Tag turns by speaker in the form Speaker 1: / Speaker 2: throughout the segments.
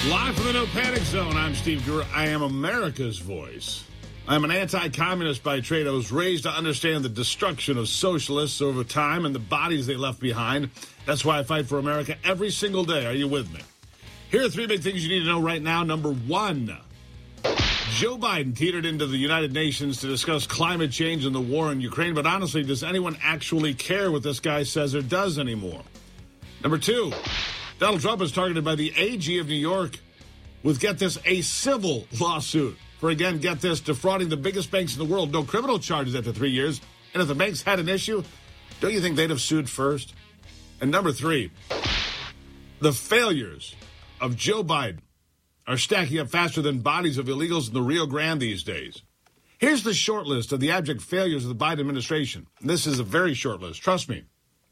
Speaker 1: Live from the No Panic Zone, I'm Steve Brewer. I am America's voice. I'm an anti-communist by trade. I was raised to understand the destruction of socialists over time and the bodies they left behind. That's why I fight for America every single day. Are you with me? Here are three big things you need to know right now. Number one, Joe Biden teetered into the United Nations to discuss climate change and the war in Ukraine. But honestly, does anyone actually care what this guy says or does anymore? Number two, Donald Trump is targeted by the AG of New York with, get this, a civil lawsuit for, again, get this, defrauding the biggest banks in the world. No criminal charges after 3 years. And if the banks had an issue, don't you think they'd have sued first? And number three, the failures of Joe Biden are stacking up faster than bodies of illegals in the Rio Grande these days. Here's the short list of the abject failures of the Biden administration. This is a very short list. Trust me.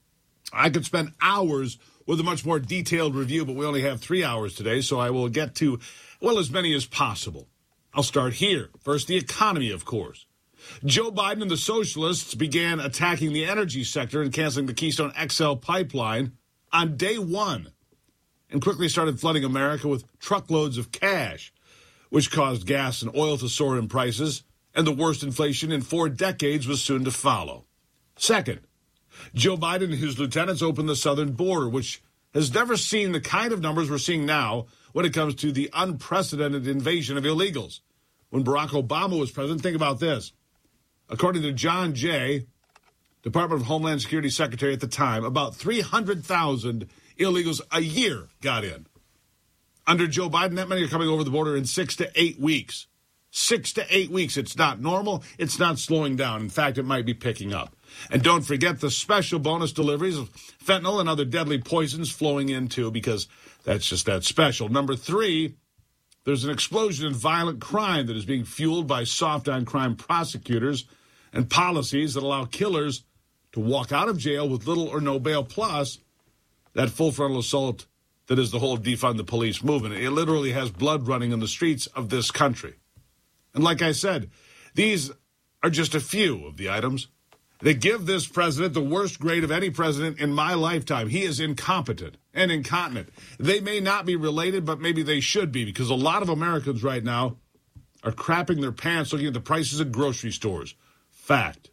Speaker 1: I could spend hours with a much more detailed review, but we only have 3 hours today, so I will get to, well, as many as possible. I'll start here. First, the economy, of course. Joe Biden and the socialists began attacking the energy sector and canceling the Keystone XL pipeline on day one, and quickly started flooding America with truckloads of cash, which caused gas and oil to soar in prices, and the worst inflation in 4 decades was soon to follow. Second, Joe Biden and his lieutenants opened the southern border, which has never seen the kind of numbers we're seeing now when it comes to the unprecedented invasion of illegals. When Barack Obama was president, think about this. According to John Jay, Department of Homeland Security Secretary at the time, about 300,000 illegals a year got in. Under Joe Biden, that many are coming over the border in 6 to 8 weeks. 6 to 8 weeks. It's not normal. It's not slowing down. In fact, it might be picking up. And don't forget the special bonus deliveries of fentanyl and other deadly poisons flowing in, too, because that's just that special. Number three, there's an explosion in violent crime that is being fueled by soft-on-crime prosecutors and policies that allow killers to walk out of jail with little or no bail, plus that full frontal assault that is the whole defund the police movement. It literally has blood running in the streets of this country. And like I said, these are just a few of the items that give this president the worst grade of any president in my lifetime. He is incompetent and incontinent. They may not be related, but maybe they should be, because a lot of Americans right now are crapping their pants looking at the prices at grocery stores. Fact.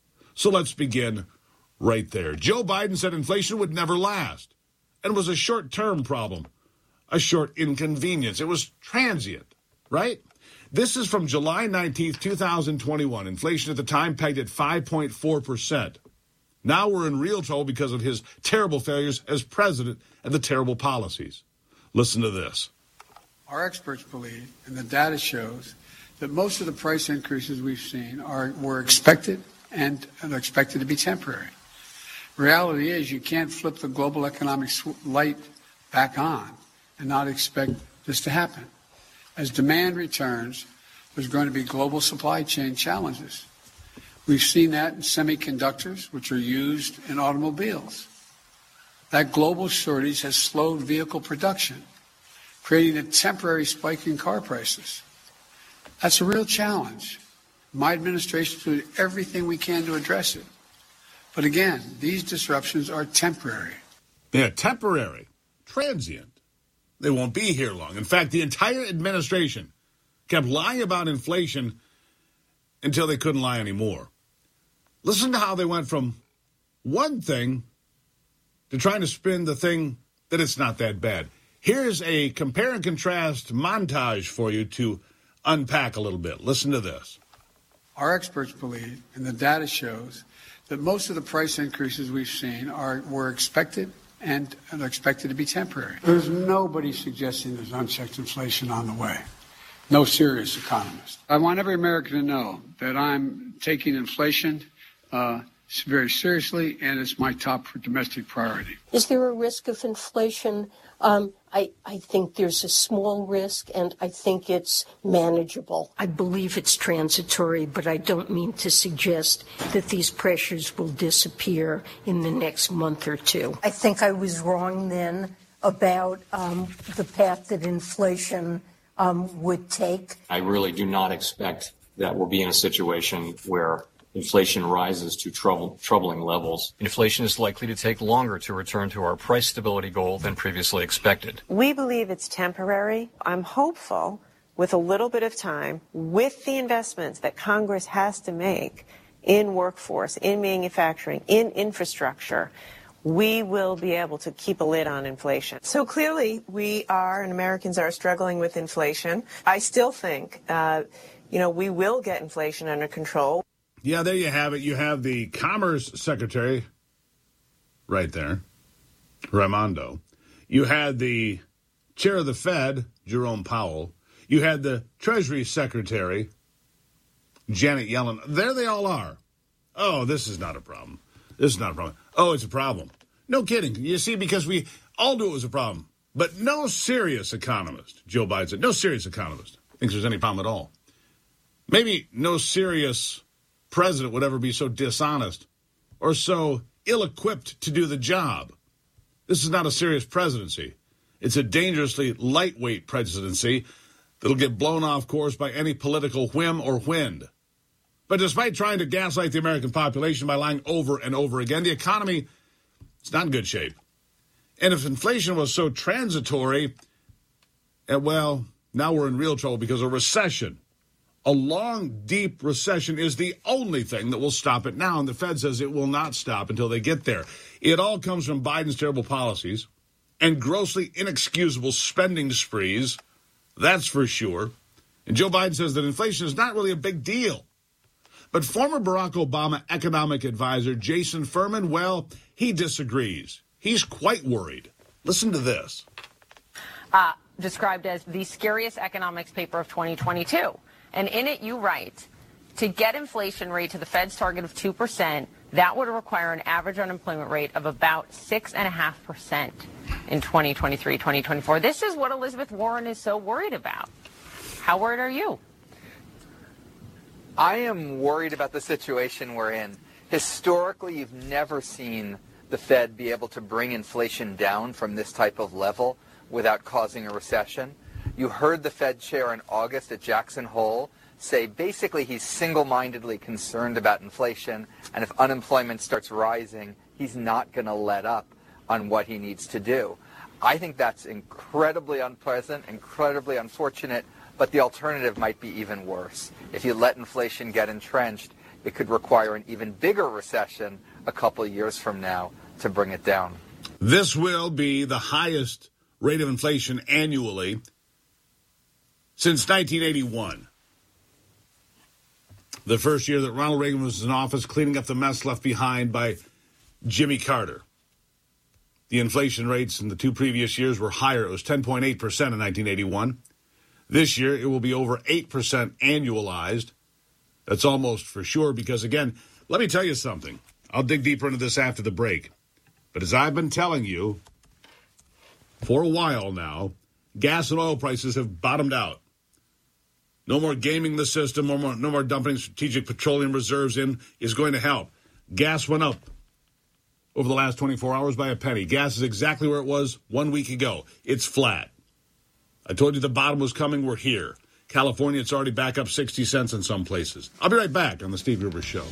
Speaker 1: So let's begin right there. Joe Biden said inflation would never last and was a short-term problem, a short inconvenience. It was transient, right? This is from July 19th, 2021. Inflation at the time pegged at 5.4%. Now we're in real trouble because of his terrible failures as president and the terrible policies. Listen to this.
Speaker 2: Our experts believe, and the data shows, that most of the price increases we've seen were expected and are expected to be temporary. Reality is you can't flip the global economic light back on and not expect this to happen. As demand returns, there's going to be global supply chain challenges. We've seen that in semiconductors, which are used in automobiles. That global shortage has slowed vehicle production, creating a temporary spike in car prices. That's a real challenge. My administration will do everything we can to address it. But again, these disruptions are temporary.
Speaker 1: They're temporary, transient. They won't be here long. In fact, the entire administration kept lying about inflation until they couldn't lie anymore. Listen to how they went from one thing to trying to spin the thing that it's not that bad. Here's a compare and contrast montage for you to unpack a little bit. Listen to this.
Speaker 2: Our experts believe, and the data shows, that most of the price increases we've seen were expected and are expected to be temporary. There's nobody suggesting there's unchecked inflation on the way. No serious economist. I want every American to know that I'm taking inflation very seriously, and it's my top domestic priority.
Speaker 3: Is there a risk of inflation? I think there's a small risk, and I think it's manageable. I believe it's transitory, but I don't mean to suggest that these pressures will disappear in the next month or two. I think I was wrong then about the path that inflation would take.
Speaker 4: I really do not expect that we'll be in a situation where inflation rises to troubling levels.
Speaker 5: Inflation is likely to take longer to return to our price stability goal than previously expected.
Speaker 6: We believe it's temporary. I'm hopeful with a little bit of time, with the investments that Congress has to make in workforce, in manufacturing, in infrastructure, we will be able to keep a lid on inflation. So clearly we are, and Americans are, struggling with inflation. I still think, we will get inflation under control.
Speaker 1: Yeah, there you have it. You have the Commerce Secretary right there, Raimondo. You had the Chair of the Fed, Jerome Powell. You had the Treasury Secretary, Janet Yellen. There they all are. Oh, this is not a problem. This is not a problem. Oh, it's a problem. No kidding. You see, because we all knew it was a problem. But no serious economist, Joe Biden said, no serious economist thinks there's any problem at all. Maybe no serious president would ever be so dishonest or so ill-equipped to do the job. This is not a serious presidency. It's a dangerously lightweight presidency that'll get blown off course by any political whim or wind. But despite trying to gaslight the American population by lying over and over again, the economy is not in good shape. And if inflation was so transitory, well, now we're in real trouble because a recession, a long, deep recession, is the only thing that will stop it now. And the Fed says it will not stop until they get there. It all comes from Biden's terrible policies and grossly inexcusable spending sprees. That's for sure. And Joe Biden says that inflation is not really a big deal. But former Barack Obama economic advisor Jason Furman, well, he disagrees. He's quite worried. Listen to this.
Speaker 7: Described as the scariest economics paper of 2022. And in it, you write, to get inflation rate to the Fed's target of 2%, that would require an average unemployment rate of about 6.5% in 2023, 2024. This is what Elizabeth Warren is so worried about. How worried are you?
Speaker 8: I am worried about the situation we're in. Historically, you've never seen the Fed be able to bring inflation down from this type of level without causing a recession. You heard the Fed chair in August at Jackson Hole say basically he's single-mindedly concerned about inflation, and if unemployment starts rising, he's not going to let up on what he needs to do. I think that's incredibly unpleasant, incredibly unfortunate, but the alternative might be even worse. If you let inflation get entrenched, it could require an even bigger recession a couple of years from now to bring it down.
Speaker 1: This will be the highest rate of inflation annually since 1981. The first year that Ronald Reagan was in office, cleaning up the mess left behind by Jimmy Carter. The inflation rates in the two previous years were higher. It was 10.8% in 1981. This year, it will be over 8% annualized. That's almost for sure because, again, let me tell you something. I'll dig deeper into this after the break. But as I've been telling you for a while now, gas and oil prices have bottomed out. No more gaming the system, no more dumping strategic petroleum reserves in is going to help. Gas went up over the last 24 hours by a penny. Gas is exactly where it was 1 week ago. It's flat. I told you the bottom was coming. We're here. California, it's already back up 60 cents in some places. I'll be right back on the Steve Gruber Show.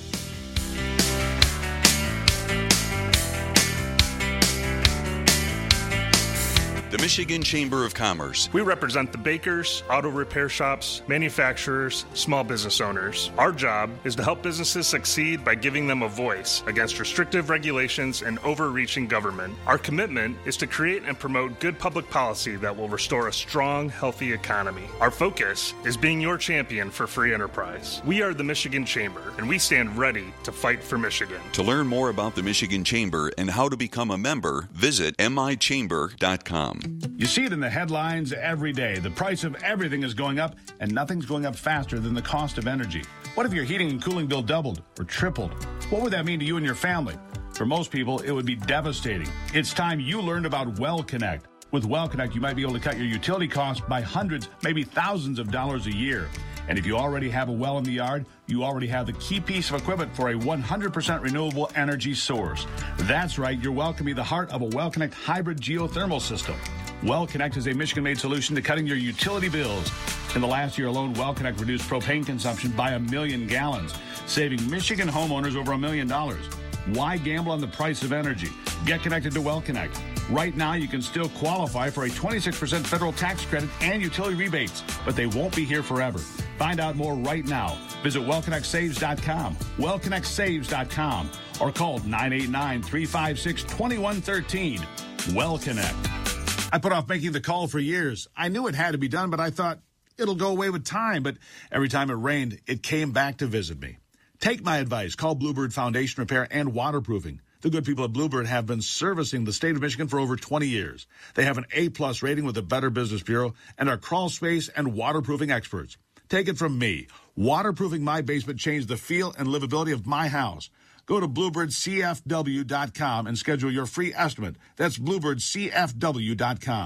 Speaker 9: The Michigan Chamber of Commerce.
Speaker 10: We represent the bakers, auto repair shops, manufacturers, small business owners. Our job is to help businesses succeed by giving them a voice against restrictive regulations and overreaching government. Our commitment is to create and promote good public policy that will restore a strong, healthy economy. Our focus is being your champion for free enterprise. We are the Michigan Chamber, and we stand ready to fight for Michigan.
Speaker 9: To learn more about the Michigan Chamber and how to become a member, visit michamber.com.
Speaker 11: You see it in the headlines every day. The price of everything is going up, and nothing's going up faster than the cost of energy. What if your heating and cooling bill doubled or tripled? What would that mean to you and your family? For most people, it would be devastating. It's time you learned about WellConnect. With WellConnect, you might be able to cut your utility costs by hundreds, maybe thousands of dollars a year. And if you already have a well in the yard, you already have the key piece of equipment for a 100% renewable energy source. That's right, your well can be the heart of a WellConnect hybrid geothermal system. WellConnect is a Michigan-made solution to cutting your utility bills. In the last year alone, WellConnect reduced propane consumption by 1 million gallons, saving Michigan homeowners over $1 million. Why gamble on the price of energy? Get connected to WellConnect. Right now, you can still qualify for a 26% federal tax credit and utility rebates, but they won't be here forever. Find out more right now. Visit WellConnectSaves.com, WellConnectSaves.com, or call 989-356-2113. WellConnect. I put off making the call for years. I knew it had to be done, but I thought it'll go away with time. But every time it rained, it came back to visit me. Take my advice. Call Bluebird Foundation Repair and Waterproofing. The good people at Bluebird have been servicing the state of Michigan for over 20 years. They have an A-plus rating with the Better Business Bureau and are crawl space and waterproofing experts. Take it from me. Waterproofing my basement changed the feel and livability of my house. Go to BluebirdCFW.com and schedule your free estimate. That's BluebirdCFW.com.